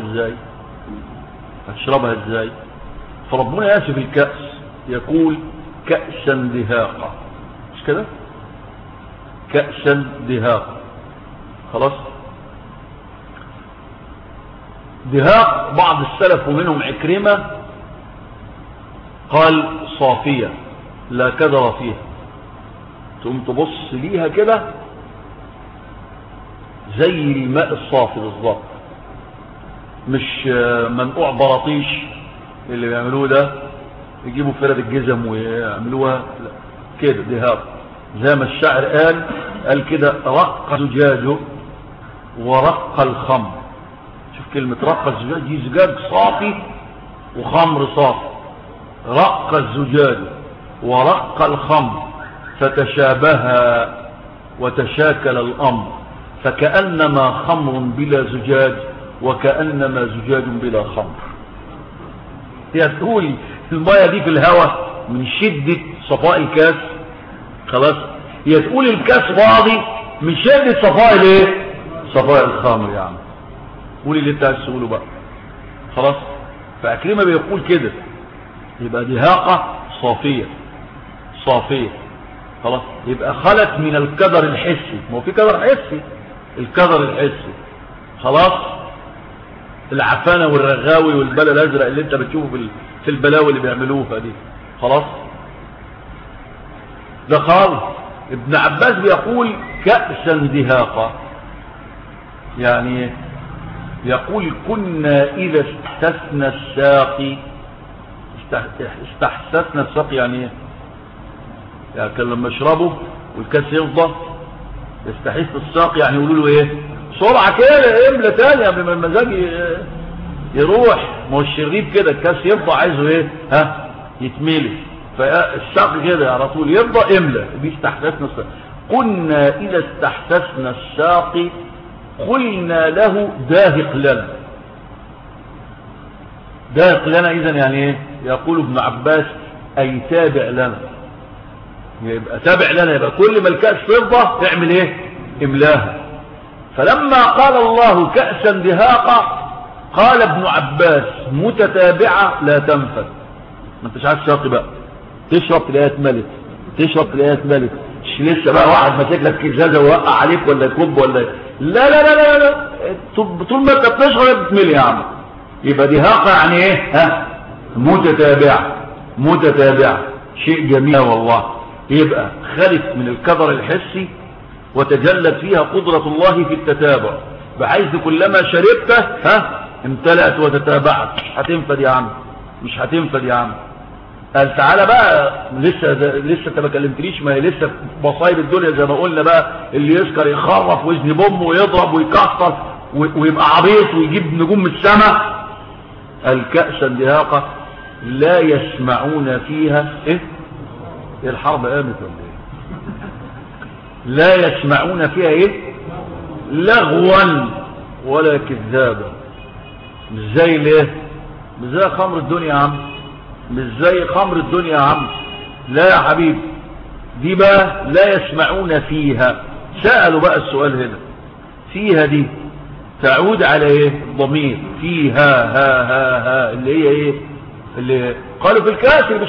ازاي. فربنا يأتي في الكأس يقول كأسا دهاقا، مش كده؟ كأسا دهاقا. خلاص. دهاق بعض السلف ومنهم عكرمة قال صافية لا كدر فيها. تقوم تبص ليها كده زي الماء الصافي بالظبط، مش منقوع براطيش اللي بيعملوه ده، يجيبوا فرد الجزم ويعملوها كده. دهاق زي ما الشاعر قال كده رق زجاجه ورق الخمر. شوف كلمة رق الزجاج، دي زجاج صافي وخمر صافي. رق الزجاج ورق الخمر فتشابها وتشاكل الأمر، فكأنما خمر بلا زجاج وكأنما زجاج بلا خمر. هي تقول المية دي في الهواء من شدة صفاء الكاس، خلاص. هي تقول الكاس فاضي من شدة صفاء الايه؟ صفاء الخمر. يعني قولي اللي انت عايز تقوله بقى، خلاص. فأكرمة بيقول كده، يبقى دهاقة صافية، خلاص. يبقى خلت من الكدر الحسي. ما هو في كدر حسي، الكدر الحسي، خلاص. العفانة والرغاوي والبلا الازرق اللي انت بتشوفه في البلاوي اللي بيعملوها دي، خلاص. ده خالص. ابن عباس بيقول كأسا دهاقا، يعني يقول كنا إذا استحسسنا الساقي. استحسسنا الساقي يعني ايه؟ يعني كان لما يشربوا والكاس يفضى يستحس الساقي، يعني يقولوا له ايه؟ بسرعة كده املى تاني قبل ما المزاج يروح. ما هو الشريب كده الكاس يفضى عايزه ايه؟ يتملي. فالساقي كده على طول يفضى املى. دي استحسسنا الساقي. كنا إذا استحسسنا الساقي قلنا له داهق لنا. إذن يعني ايه؟ يقول ابن عباس أي تابع لنا. يبقى تابع لنا، يبقى كل ما الكأس فضة تعمل ايه؟ املاها. فلما قال الله كأسا دهاقا قال ابن عباس متتابعة لا تنفد. ما انتش عايز شاطي بقى، تشرب تلاقيها اتملت، مش لسه بقى واحد ماسك لك كزازه ووقع عليك ولا كوب ولا لا لا لا لا لا. طول ما انت بتشرب بتملي يا عم. يبقى دهاقة يعني ايه؟ متتابعة. شيء جميل والله. يبقى خلت من الكدر الحسي وتجلت فيها قدرة الله في التتابع، بحيث كلما شربته امتلأت وتتابعت. هتنفد يا عم، مش هتنفد يا عم. قال تعالى بقى، لسه انت ما كلمتنيش. ما هي لسه مصايب الدنيا زي ما قلنا بقى، اللي يسكر يخرف ويزني بوم ويضرب ويكسر ويبقى عبيط ويجيب نجوم من السماء. الكأسا دهاقة لا يسمعون فيها ايه؟ الحرب قامت ولا ايه؟ لا يسمعون فيها ايه؟ لغوا ولا كذابا. مش زي الايه؟ مش زي خمر الدنيا يا عم، مش زي خمر الدنيا يا عم. لا يا حبيبي، دي بقى لا يسمعون فيها. سألوا بقى السؤال هنا، فيها دي تعود على ايه؟ ضمير فيها ها اللي هي ايه؟ اللي قالوا في الكأس اللي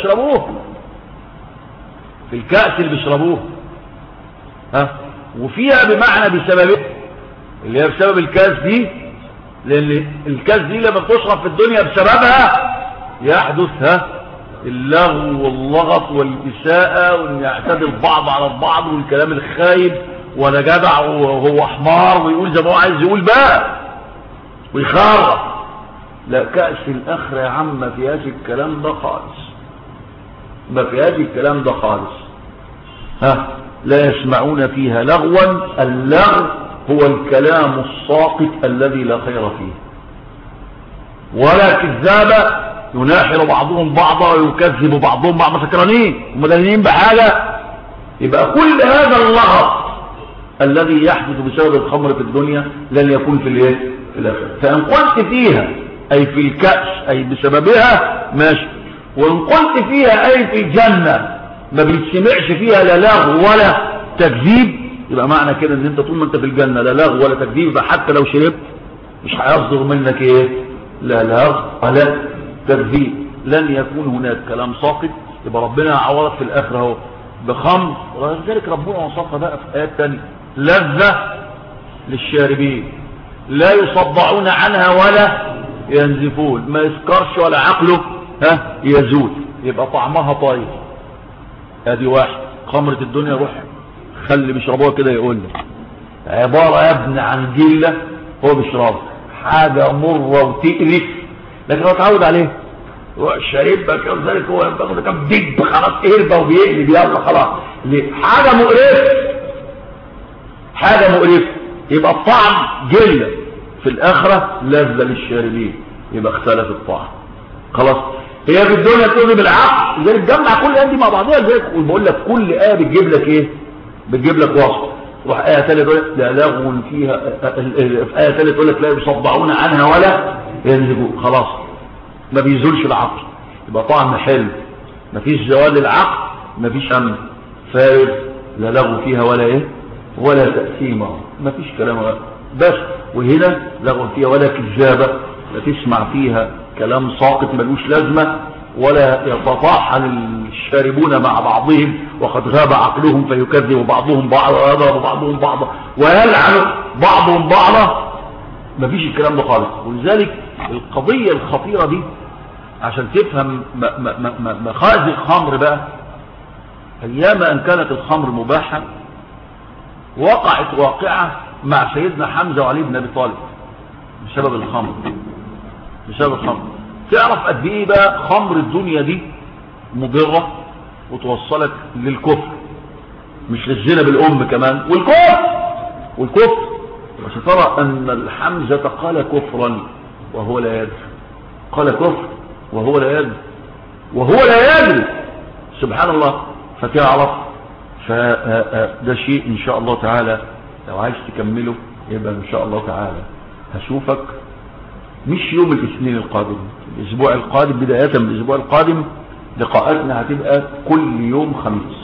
بيشربوه، وفيها بمعنى بسبب اللي هي بسبب الكاس دي، لان الكاس دي لما بتشرب في الدنيا بسببها يحدث اللغو واللغط والإساءة، وان يعتدي البعض على البعض والكلام الخايب، وانا جدع وهو حمار، ويقول زي ما هو عايز يقول بقى ويخرب. لا، كأس الآخرة يا عم ما فيهاش الكلام ده خالص، ما فيهاش الكلام ده خالص. لا يسمعون فيها لغوا. اللغو هو الكلام الساقط الذي لا خير فيه، ولا كذابة يناحر بعضهم بعضا ويكذب بعضهم بعض سكرانين ومدلنين بحاجة. يبقى كل هذا اللغط الذي يحدث بسبب الخمر في الدنيا لن يكون في الايه؟ في الاخره. فان قلت فيها اي في الكأس اي بسببها ماشي، وان قلت فيها اي في الجنة ما بيتسمعش فيها لا لغو ولا تكذيب، يبقى معنى كده ان انت طول ما انت في الجنة لا لغو ولا تكذيب، حتى لو شربت مش هيصدر منك ايه؟ لا لغو ولا تكذيب، لن يكون هناك كلام ساقط. يبقى ربنا عوضك في الاخره اهو بخمر، ولذلك ربنا وصفها بقى في ايات ثانيه: لذة للشاربين لا يصدعون عنها ولا ينزفون، ما يسكرش ولا عقله يزول، يبقى طعمها طيب. ادي واحد. خمرة الدنيا روح خلي بيشربوها كده يقول لك عبارة يا ابن عن جلة هو بيشربها، حاجة مرة وتقرف، لكن هو اتعود عليه شاربها كذلك، هو باخد كام دب خلاص قربة وبيقلب يلا خلاص. ليه؟ حاجة مقرفة، حاجة مقرفة. يبقى الطعم جلة، في الآخرة لذة للشاربين، يبقى اختلف الطعم خلاص. هي في الدنيا تقضي بالعقل، لذلك جمع كل آية دي مع بعضها. لذلك بقول لك كل آية بتجيب لك ايه؟ بتجيب لك وصف. روح آية ثالثة تقول لك لا لغو فيها، في آية ثالثة تقول لك لا يصدعون عنها ولا ينزفون، خلاص ما بيزولش العقل، يبقى طعم حلو، مفيش زوال للعقل، مفيش أمن فارغ، لا لغو فيها ولا ايه ولا تأثيم، مفيش كلام بس. وهنا لغو فيها ولا كذابة، لا تسمع فيها كلام ساقط ملوش لازمة، ولا يتطاحن الشاربون مع بعضهم وقد غاب عقلهم فيكذب بعضهم بعضا ويضرب بعضهم بعضا ويلعن بعضهم بعضا، مفيش الكلام ده خالص. ولذلك القضية الخطيرة دي عشان تفهم مخازن الخمر بقى، ايام ان كانت الخمر مباحة وقعت واقعة مع سيدنا حمزة وعلي بن ابي طالب بسبب الخمر. بسبب الخمر تعرف قد ايه بقى خمر الدنيا دي مضرة وتوصلك للكفر، مش للزنا بالام كمان والكفر. وسترى ان الحمزة قال كفرا وهو لا يدري، قال كفر وهو لا يدري سبحان الله. فتعرف فده شيء ان شاء الله تعالى لو عايز تكمله يبقى ان شاء الله تعالى هشوفك مش يوم الاثنين القادم، الاسبوع القادم، بداية من الاسبوع القادم لقاءاتنا هتبقى كل يوم خميس.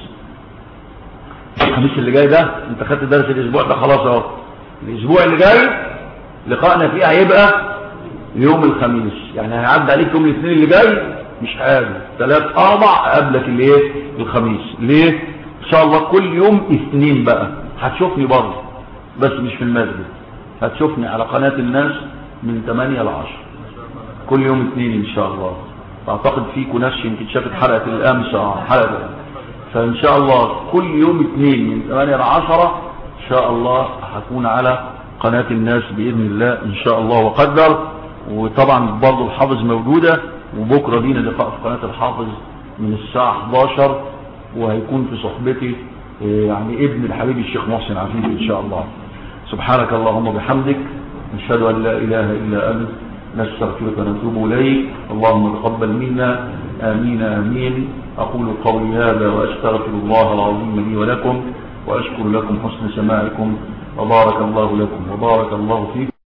الخميس اللي جاي ده انت خدت درس الاسبوع ده خلاص اهو، الاسبوع اللي جاي لقاءنا فيه هيبقى يوم الخميس، يعني هيعدي عليك يوم الاثنين اللي جاي مش حاجه 3 4 قبلك اللي ايه الخميس. ليه؟ ان شاء الله كل يوم اثنين بقى هتشوفني برضه، بس مش في المسجد، هتشوفني على قناة الناس من 8 ل 10 كل يوم اثنين ان شاء الله. اعتقد فيكم ناس يمكن شافت حلقة الامس حلقة، فان شاء الله كل يوم اثنين من 8 ل 10 ان شاء الله هكون على قناة الناس باذن الله ان شاء الله وقدر. وطبعا برضه الحافظ موجودة، وبكرة دينا لقاء في قناة الحافظ من الساعة 11، وهيكون في صحبتي يعني ابن الحبيب الشيخ محسن عفيف ان شاء الله. سبحانك اللهم وبحمدك، نشهد ان لا اله الا انت، نستغفرك ونتوب اليك. اللهم تقبل منا، امين امين. اقول قولي هذا واستغفر الله العظيم لي ولكم، واشكر لكم حسن سماعكم، وبارك الله لكم وبارك الله فيكم.